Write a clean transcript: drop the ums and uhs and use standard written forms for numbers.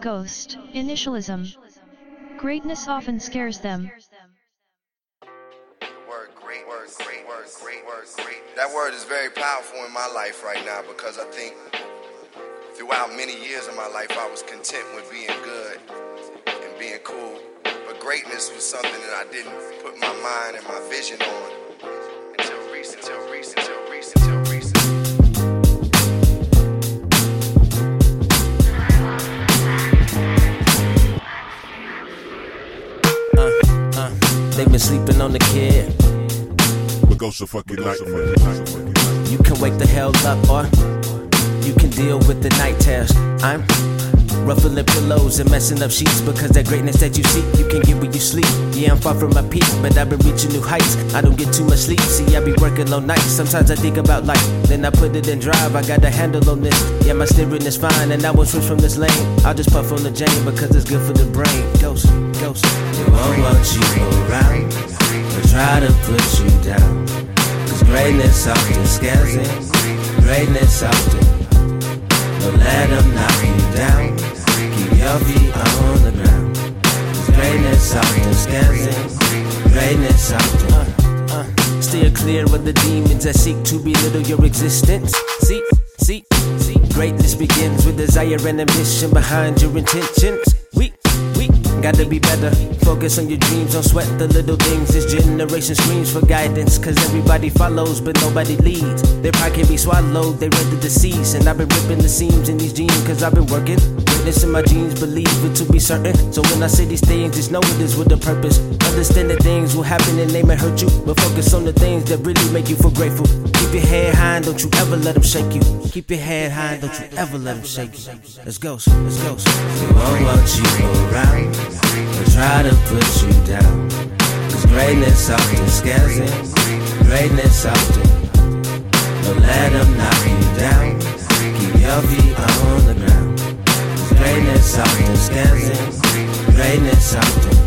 Ghost, initialism. Greatness often scares them. That word is very powerful in my life right now because I think throughout many years of my life I was content with being good and being cool. But greatness was something that I didn't put my mind and my vision on until recent. They've been sleeping on the kid. But go so fucking night. You can wake the hell up or you can deal with the night terrors. I'm ruffling pillows and messing up sheets because that greatness that you seek, you can get when you sleep. Yeah, I'm far from my peak, but I've been reaching new heights. I don't get too much sleep, see I be working all night. Sometimes I think about life, then I put it in drive. I got a handle on this, yeah my steering is fine and I won't switch from this lane. I'll just puff on the Jane because it's good for the brain. Ghost, they won't want you around, they'll try to put you down. Cause greatness often scares them, greatness often. Don't let them knock you down, keep your feet on the ground. Cause greatness often scares them, greatness often. Steer clear of the demons that seek to belittle your existence. See, greatness begins with desire and ambition behind your intentions. We gotta be better. Focus on your dreams, don't sweat the little things. This generation screams for guidance, cause everybody follows but nobody leads. Their pride can be swallowed, they ready to cease. And I've been ripping the seams in these jeans cause I've been working. Greatness in my genes, believe it to be certain. So when I say these things, just know it is with a purpose. Understand that things will happen and they may hurt you, but focus on the things that really make you feel grateful. Keep your head high and don't you ever let them shake you. Keep your head high and don't you ever let them shake you. Let's go. They won't want you around, they'll try to put you down. Cause greatness often scares them, greatness often. Don't let them knock you down, keep your feet on the ground. Cause greatness often scares them, greatness often.